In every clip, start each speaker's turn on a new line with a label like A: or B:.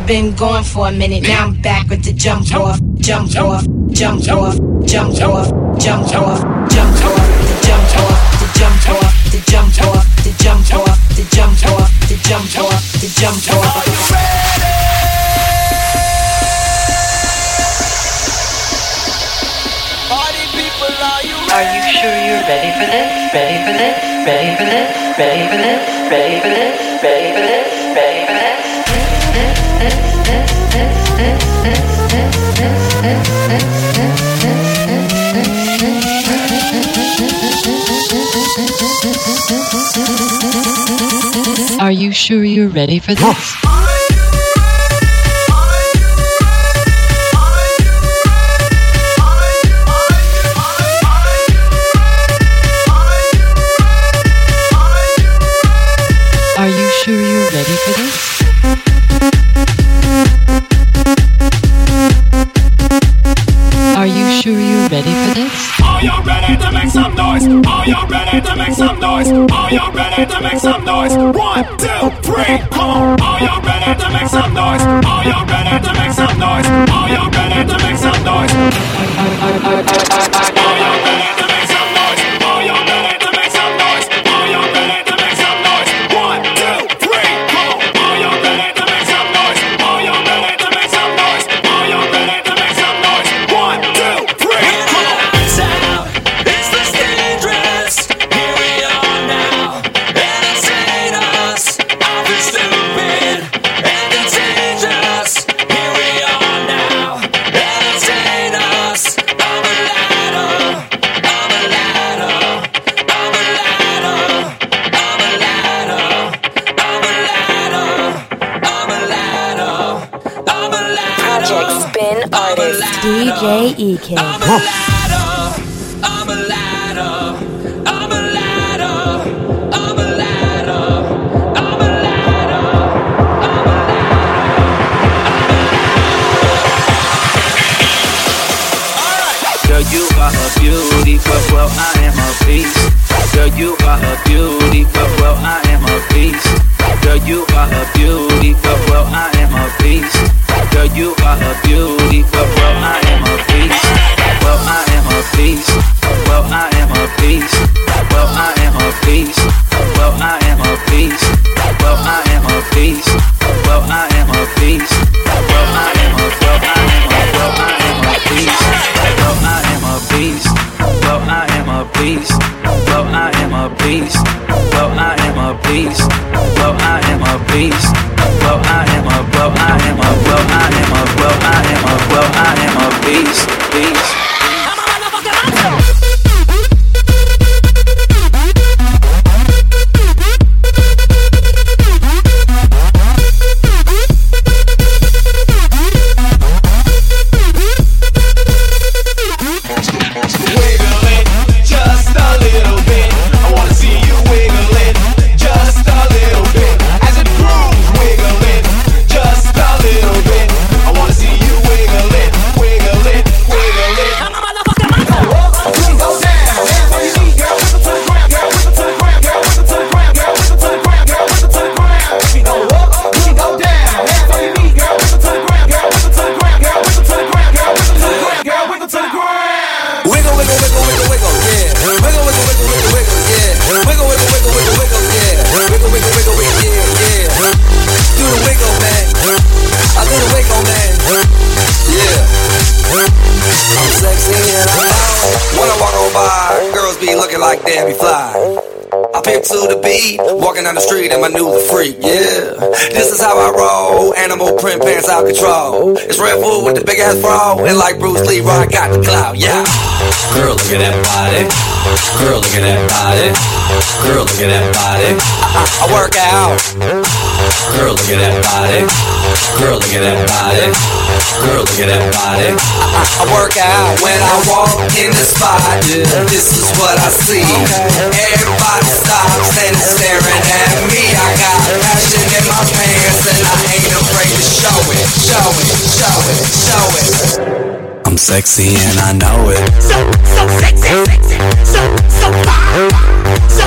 A: I've been gone for a minute, now I'm back with the jump off, jump off, jump off, jump off, jump off, jump off, the jump off, the jump off, the jump off, the jump off, the jump off, the jump off, the jump off.
B: Are you ready? Party people, are you ready?
C: Are you sure you're ready for this? Ready for this? Ready for this? Ready for this? Ready for this? Ready for this? Ready for this? Are you sure you're ready for this? Are you sure you're ready for this? Are you sure you're ready for this?
B: Are you ready to make some noise? Are you ready to make some noise? Are you ready to make some noise? 1, 2, 3, come on. Are you ready to make some noise? Are you ready to make some noise? Are you ready to make some noise? Are you ready to make some noise? Are you ready to make some noise? Are you ready to make some noise? 1, 2, 3, come on. Are you ready to make some noise? Are you ready to make some noise? Are you ready to make some noise? 1, 2, 3, come on. Sound is this dangerous. Here we are now. Entertain us. I feel stupid and contagious. Here we are now. Entertain us. I'm a ladder. I'm a ladder. I'm a ladder. I'm a ladder. I'm a ladder. I'm a ladder. I'm a ladder.
D: Project Spin artist DJ EK.
B: I'm a ladder. I'm a ladder. I'm a ladder. I'm a ladder. I'm a ladder.
E: Girl, you are a beauty, but well, I am a beast. Girl, you are a beauty, but well, I am a beast. Girl, you are a beauty, but well, I am a beast. Girl, you are a beauty, but well, I am a beast. Well, I am a beast. Well, I am a beast. Well, I am a beast. Well, I am a beast. Well, I am a beast. Well, I am a beast. Well, I am a well, I am a well, I am a beast. Well, I am a beast. Well, I am a beast. Well, I am a beast. Well, I am a beast. Well, I am a beast. Well, I am a well, I am a well, I am a well, I am a well, I am a beast. Beast. To the beat, walking down the street and I knew the freak, yeah. This is how I roll, animal print pants out control. It's Red Bull with the big ass bra, and like Bruce Lee, I got the clout, yeah. Girl, look at that body. Girl, look at that body. Girl, look at that body. I work out. Girl, look at that body. Girl, look at that body. Girl, look at that body. I work out when I walk in the spot. This is what I see. Everybody stops and is staring at me. I got passion in my pants and I ain't afraid to show it. Show it, show it, show it. I'm sexy and I know it.
F: So sexy, so fine, so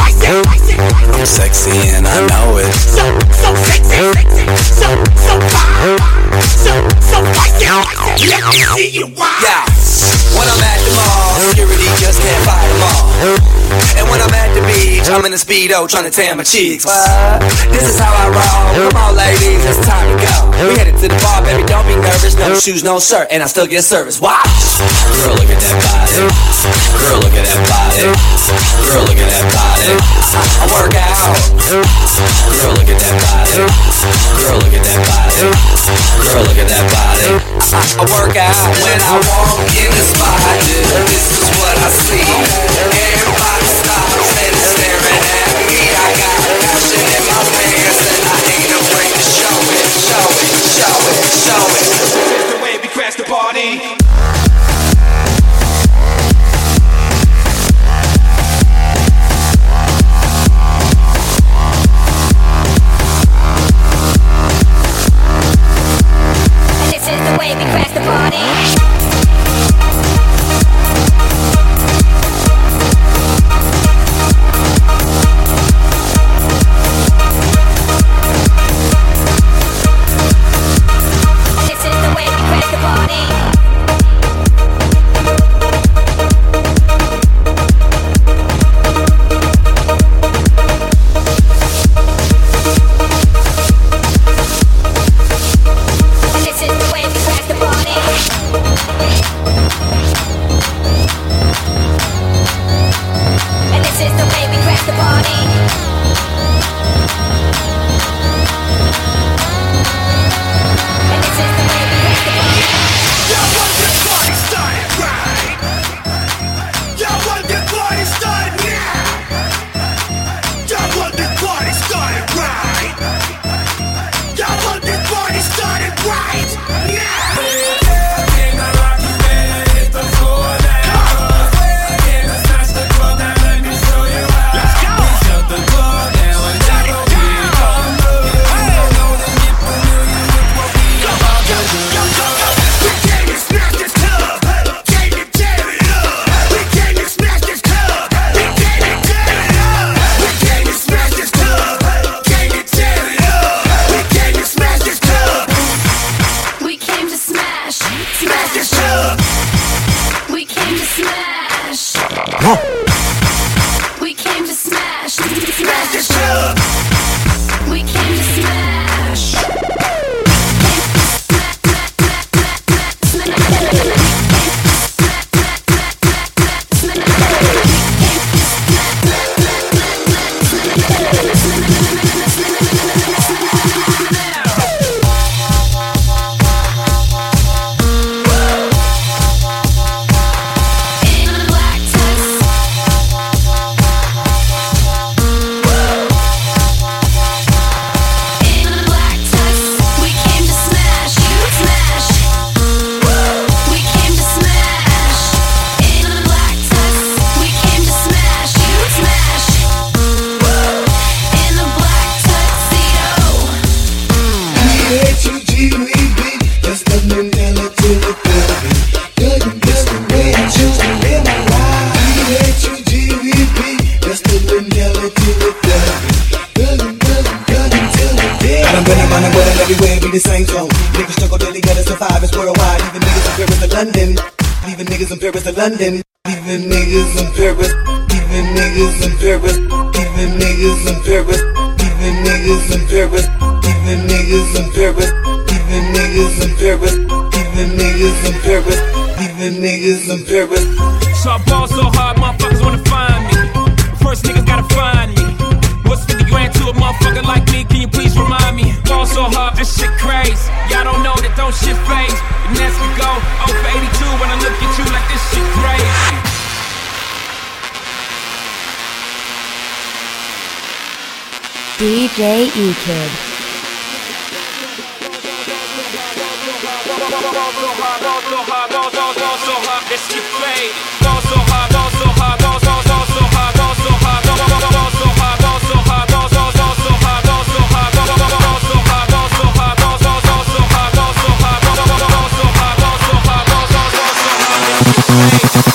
F: spicy.
E: I'm sexy and I know it.
F: So sexy, so fine.
G: Yeah, when I'm at the mall, security just can't fight them all. And when I'm at the beach, I'm in a Speedo trying to tan my cheeks. What? This is how I roll. Come on, ladies, it's time to go. We headed to the bar, baby, don't be nervous. No shoes, no shirt, and I still get service. Watch. Girl, look at that body. Girl, look at that body. Girl, look at that body. I work out. Girl, look at that body. Girl, look at that body. Girl, look at that body. I work out when I walk in the spot. This is what I see. Everybody stops and is staring at me. I got passion in my pants and I ain't afraid to show it, show it, show it, show it. This is the way we crash the party.
H: The way we crash the party.
I: The same zone. Niggas struggle daily, gotta survive. It's worldwide. Even niggas in Paris to London. Even niggas in Paris to London. Even niggas in Paris. Even niggas in Paris. Even niggas in Paris. Even niggas in Paris. Even niggas in Paris. Even niggas in Paris. Even niggas in Paris. Even niggas in Paris.
J: So I ball so hard, motherfuckers wanna find me. First niggas gotta find me. What's 50 grand to a motherfucker like me? Can you please remind me? Ball so hard, that shit crazy. Y'all don't know that don't shit phase. And as we go, 0 for 82 when I look at you like this shit crazy.
D: DJ E-Kid.
J: This shit fade. Ball so hard, ball so hard, ball so hard, ball so hard, ball so hard, ball so hard, ball so hard, ball so hard, ball so hard, ball so hard, ball so hard, ball so hard, ball so hard, ball so hard, ball so hard, ball so hard, ball so hard, ball so hard.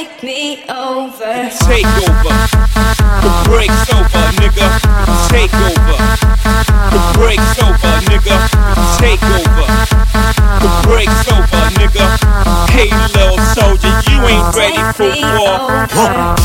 A: take me over.
J: Take over. The break's over, nigga. Take over. The break's over, nigga. Take over. The break's over, nigga. Hey, little soldier, you ain't ready for war.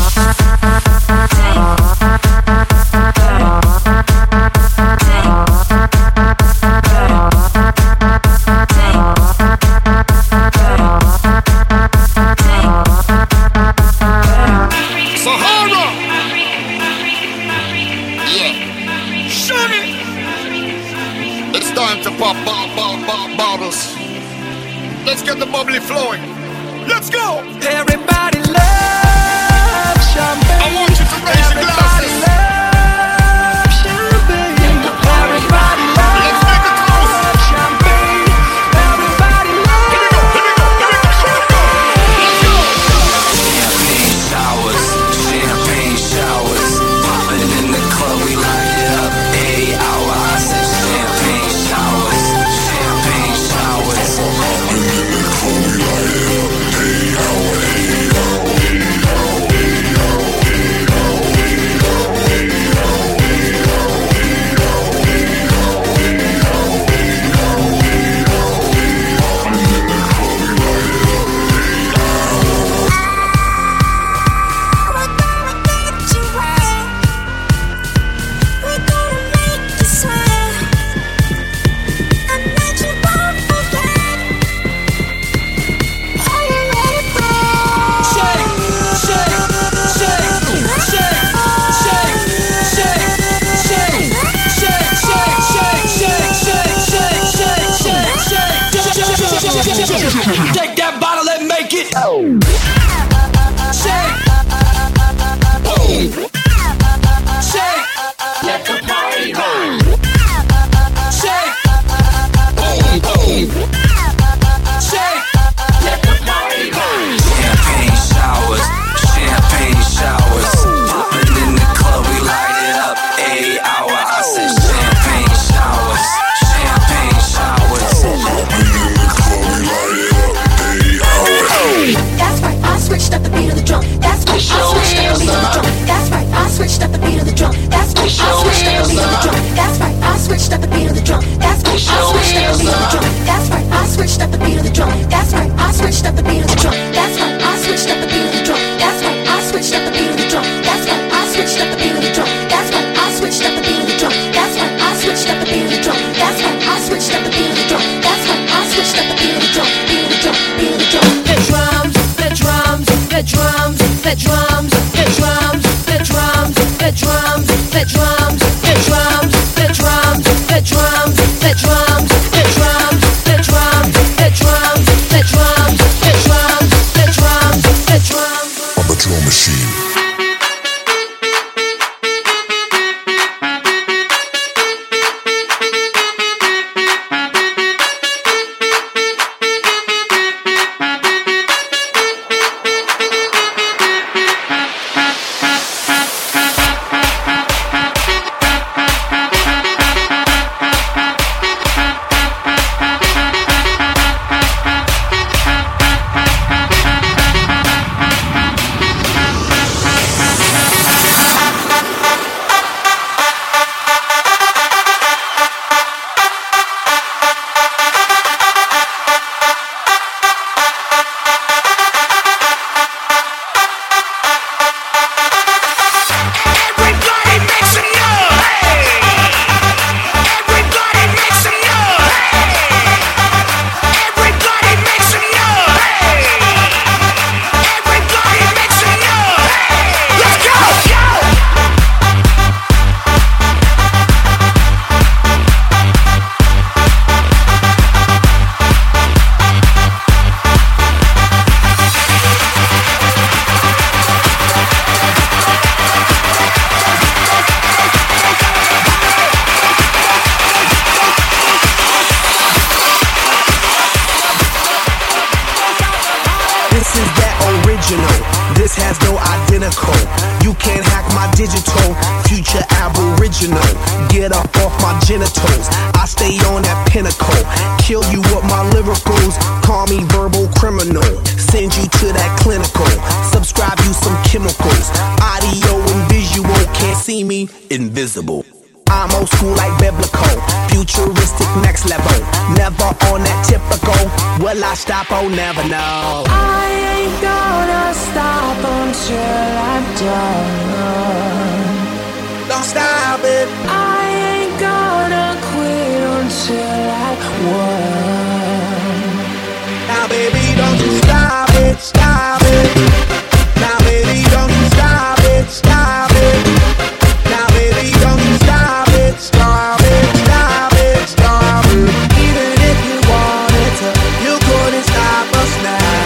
B: Bottles. Let's get the bubbly flowing. Let's go.
G: Everybody loves champagne.
B: I want you to raise your glasses.
G: Loves champagne. Everybody loves champagne. Everybody loves.
B: Here we go. Let's go.
G: Champagne showers, champagne showers. Popping in the club, we light it up. 80 hour, I said champagne showers, champagne showers. Popping in the club, we light it up. 80 hour, 80 hour, 80 hour, 80 hour, 80 hour, 80 hour, 80 hour, 80 hour, 80 hour, 80 hour, 80 hour, 80 hour, 80 hour. Popping in the club, we light it up. 80 hour.
F: We're gonna get you wet. We're gonna make you sweat. And that you won't forget. Are you ready for it?
J: Shake, shake, shake, shake, shake, shake, shake, shake. Take that bottle and make it. Shake. Shake. Let the party go. Shake. Shake. Let the party go.
G: Champagne showers, champagne showers. Popping in the club, we light it up. 80 hour, I said champagne showers, champagne showers. Popping in the club, we light it up. 80 hour.
F: That's right, I switched up the beat of the drum. That's right, I switched up the beat of the drum. That's right, I switched up the beat of the drum. That's right, I switched up the beat of the drum. That's right, I switched up the beat of the drum. That's right, I switched up the beat of the drum. That's right, I switched up the beat of the drum. That's right, I switched up the beat of the drum. That's right, I switched up the beat of the drum. That's right, I switched up the beat of the drum. That's right, I switched up the beat of the drum. That's right, I switched up the beat of the drum. That's right, I switched up the beat of the drum. That's right, I switched up the beat of the drum. That's right, I switched up the beat of the drum. Beat of the drum, beat of the drum.
A: The drums, the drums, the drums, the drums, the drums, the drums, the drums, the drums, the drums, the drums, the drums, the drums, the drums, the drums, the drums, the drums, the drums, the drums, the drums.
G: I'm a drum machine.
K: This has no identical. You can't hack my digital. Future aboriginal. Get up off my genitals. I stay on that pinnacle. Kill you with my lyricals. Call me verbal criminal. Send you to that clinical. Subscribe invisible. I'm old school like biblical, futuristic next level. Never on that typical. Will I stop? Oh, never know.
L: I ain't gonna stop until I'm done.
K: Don't stop it.
L: I ain't gonna quit until I won.
K: Now, baby, don't you stop it, stop it. Now, baby, don't you stop it, stop it. Now, baby, don't you stop it, stop it, stop it, stop it. Even if you wanted to, you couldn't stop us now.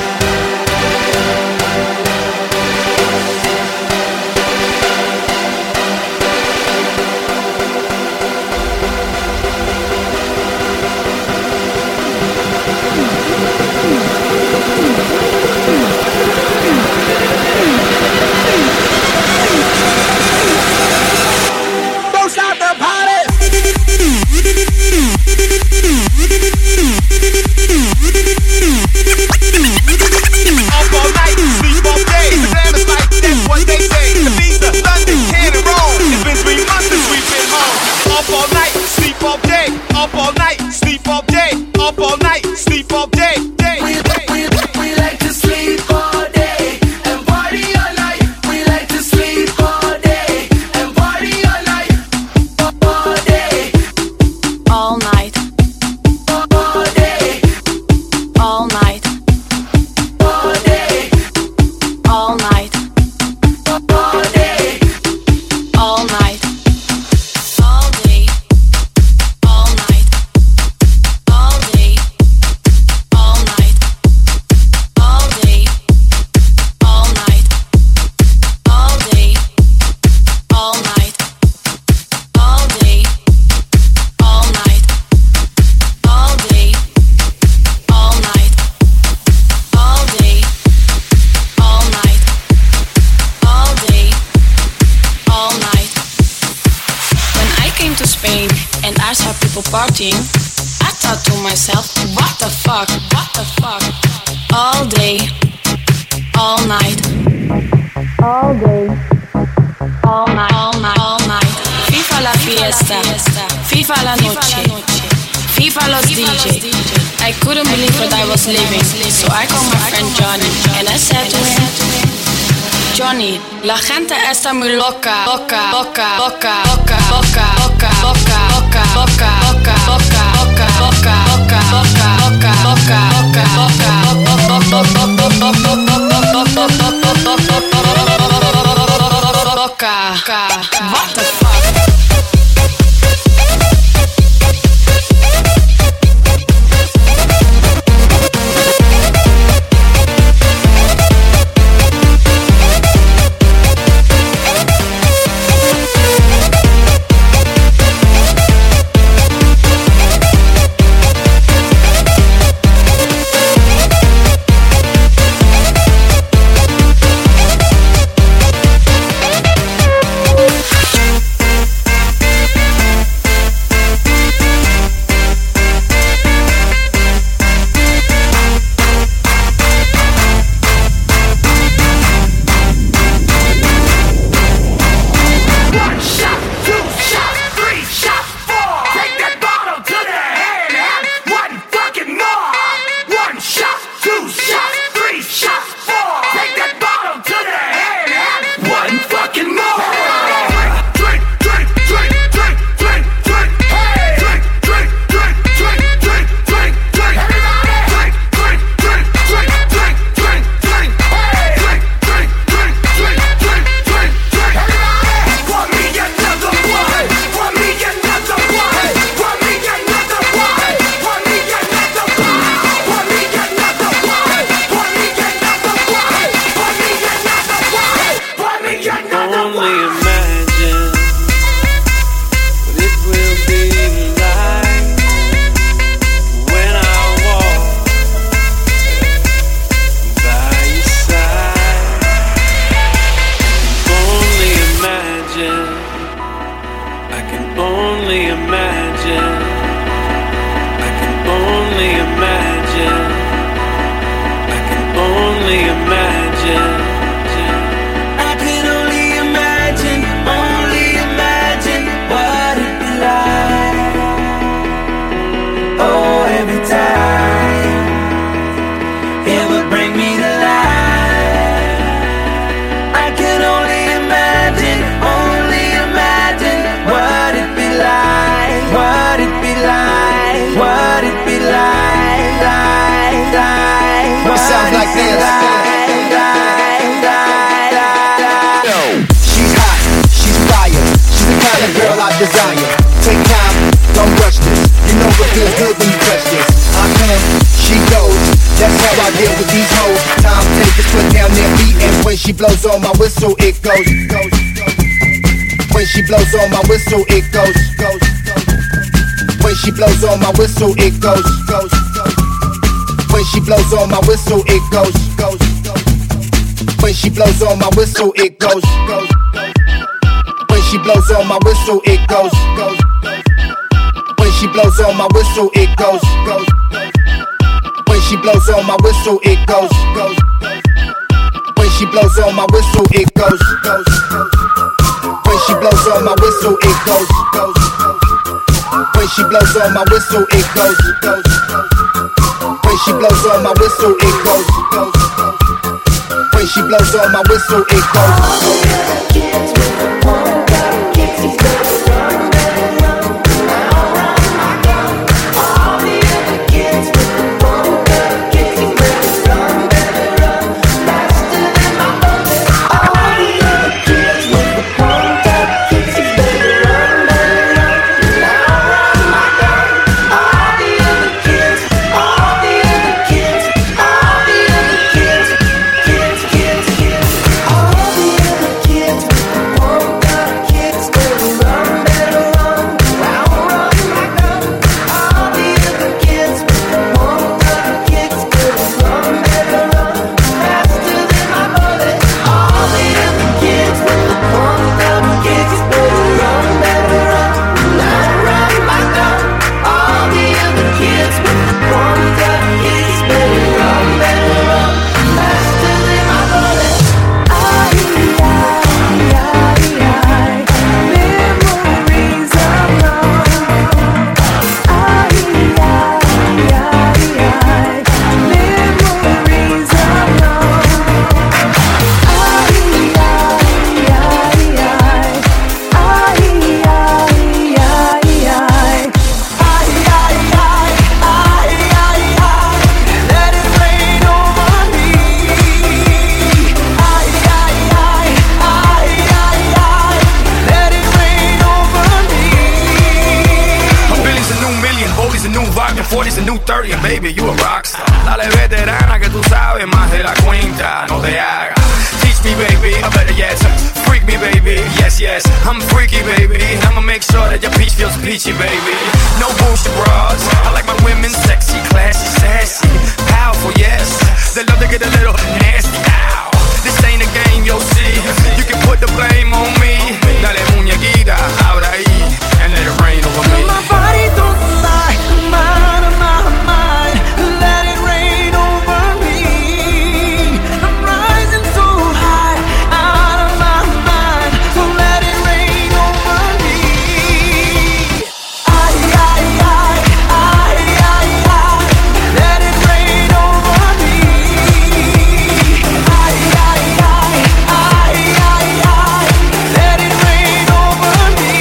K: Don't stop the party.
B: Up all night, sleep all day. The plan is like that's what they say. The visa, London, Canada, and Rome. It's been 3 months since we've been home. Up all night, sleep all day. Up all night, sleep all day. Up all night, sleep all day.
K: We like to sleep all day and party all night. We like to sleep all day and party all night. All day,
L: All night,
K: all day,
L: all night,
K: all day,
L: all night,
K: all day.
L: all night, all day, all night, all day, all night, all day, all night, all day, all night, all day, all night, all day, all night, all day, all night, all day, all night. When I came to Spain and I saw people partying, I thought to myself, what the fuck, what the fuck? All day, all night, all day, all night, all night, all night. FIFA la fiesta, FIFA la noche, FIFA los DJ. I couldn't believe what I was living, so I called my friend Johnny and I said to him, Johnny, la gente está muy loca, loca, loca, loca, loca, loca, loca, loca, loca, loca, loca, loca, loca, loca, loca, loca, loca, loca, loca. What the fuck?
E: it would bring me to life. I can only imagine what it'd be like, what it'd be like, what it'd be like,
K: It sounds like this. She's hot, she's fire, she's the kind of girl I desire. Take time, don't rush this. You know it feels good when you touch this. I come, she goes. That's how I deal with these hoes. Time takers put down their feet, and when she blows on my whistle, it goes. When she blows on my whistle, it goes. When she blows on my whistle, it goes. When she blows on my whistle, it goes. When she blows on my whistle, it goes. When she blows on my whistle, it goes. When she blows on my whistle, it goes. When she blows on my whistle, it goes. When she blows on my whistle, it goes. When she blows on my whistle, it goes. When she blows on my whistle, it goes. When she blows on my whistle, it goes. When she blows on my whistle, it goes.
B: Baby, you a rockstar. Dale veterana que tú sabes más de la cuenta. No te hagas. Teach me, baby, I better yes. Freak me, baby, yes, yes. I'm freaky, baby. I'ma make sure that your peach feels peachy, baby. No bullshit bras. I like my women sexy, classy, sassy, powerful, yes. They love to get a little nasty. Ow. This ain't a game, you'll see. You can put the blame on me. Dale muñequita, abra ahí, and let it rain over me.
E: My body don't lie, I'm out of my mind. Let it rain over me. I'm rising so high, out of my mind. So let it rain over me. Ay, ay, ay, ay, ay, ay. Let it rain over me. Ay, ay, ay, ay, ay, ay. Let it rain over me.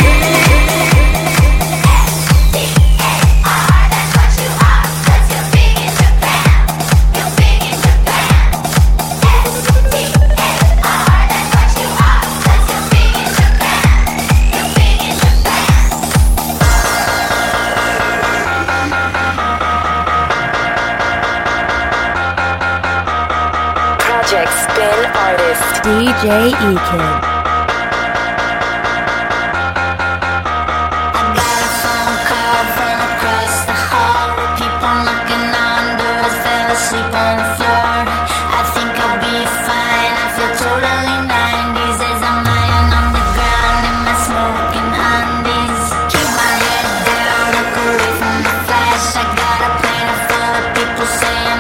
D: Project Spin Artist DJ E-Kid.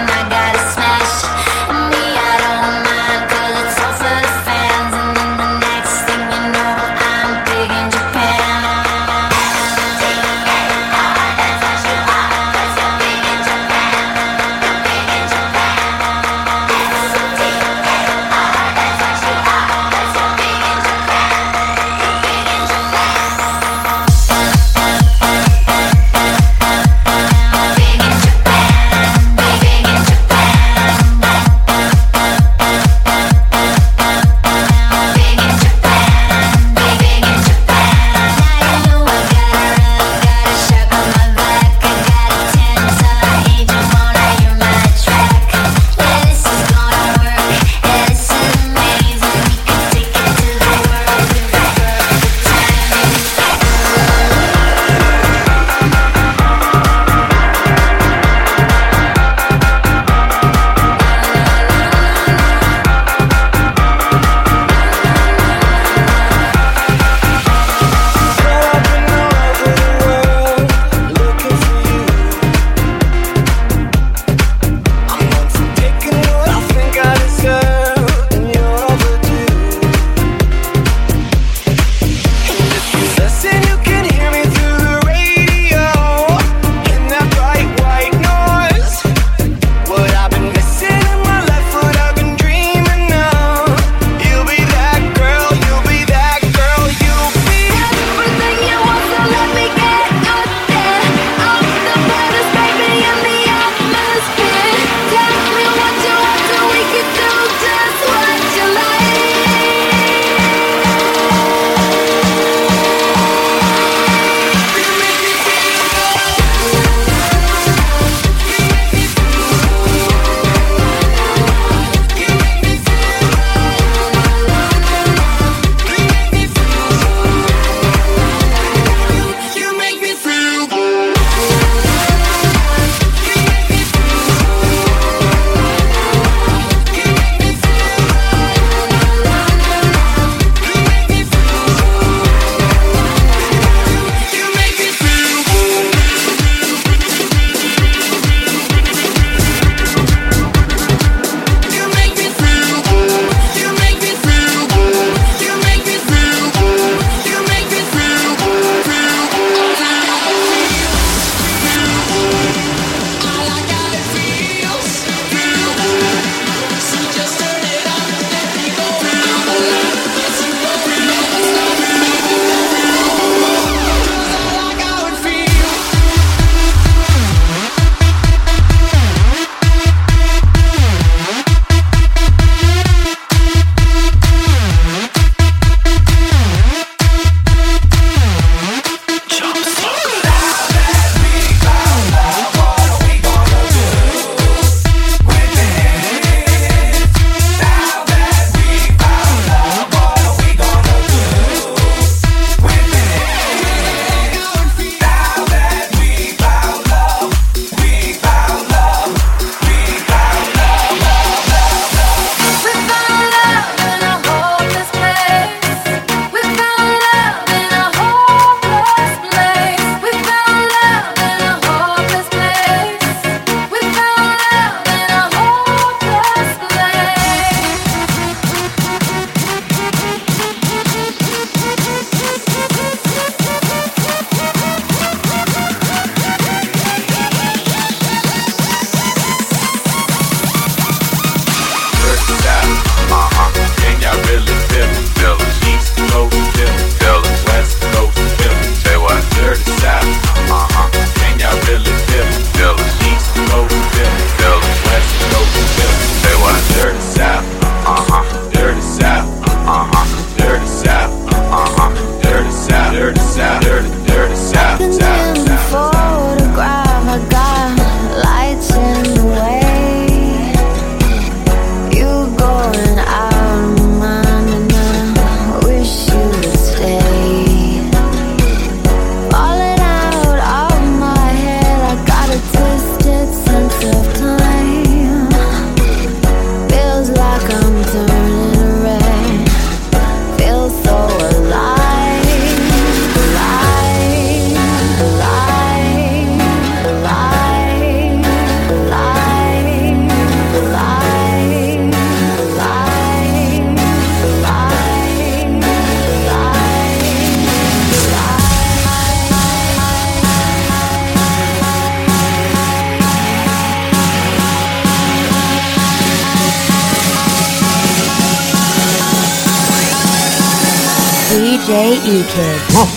H: Saying I gotta smash me, I don't mind 'cause it's all for the fans. And in the night
D: DJ E-Kid.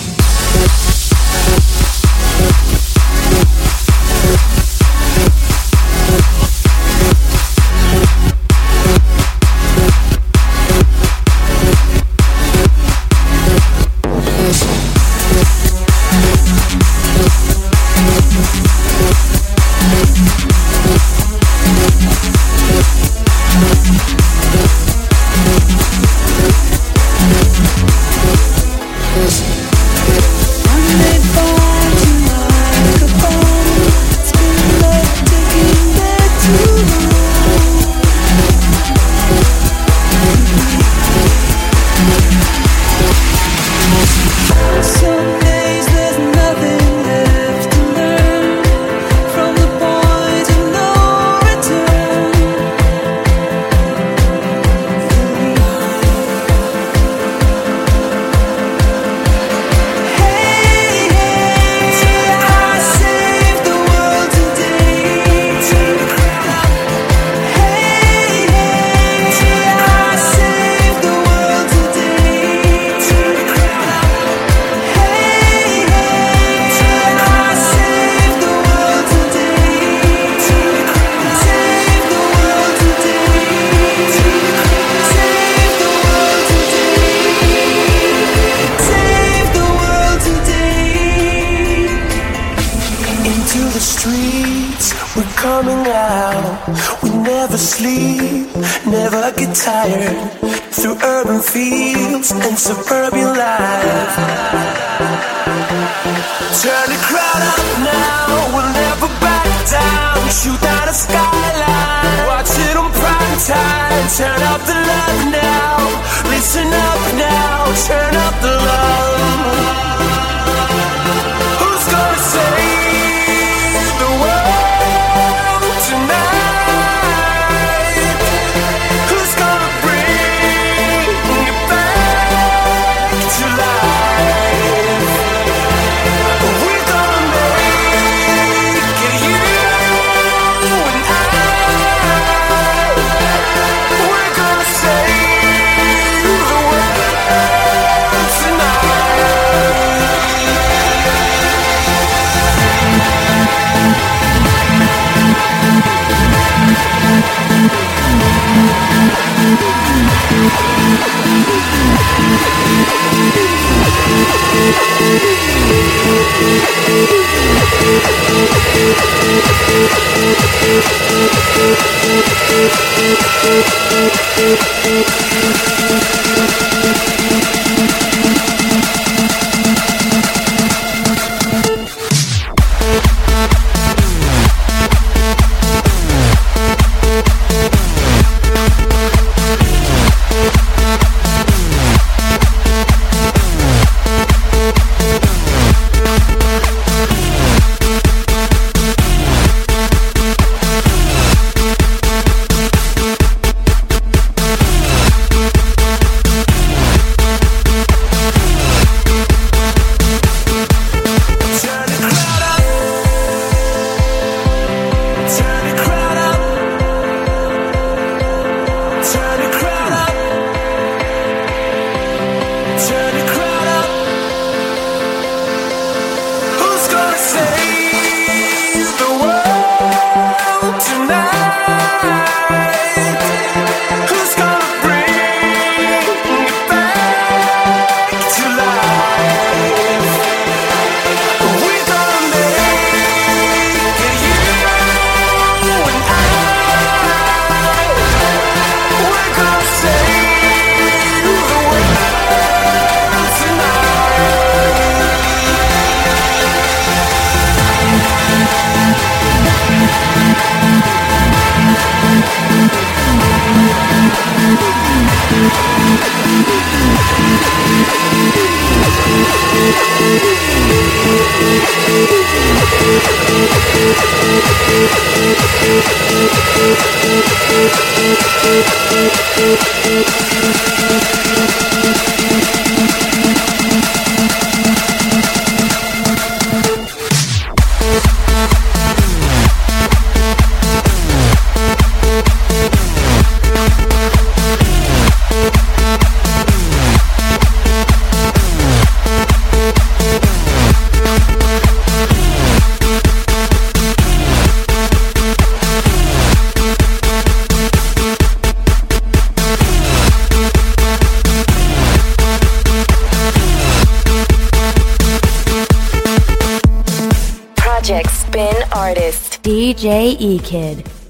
D: DJ E-Kid.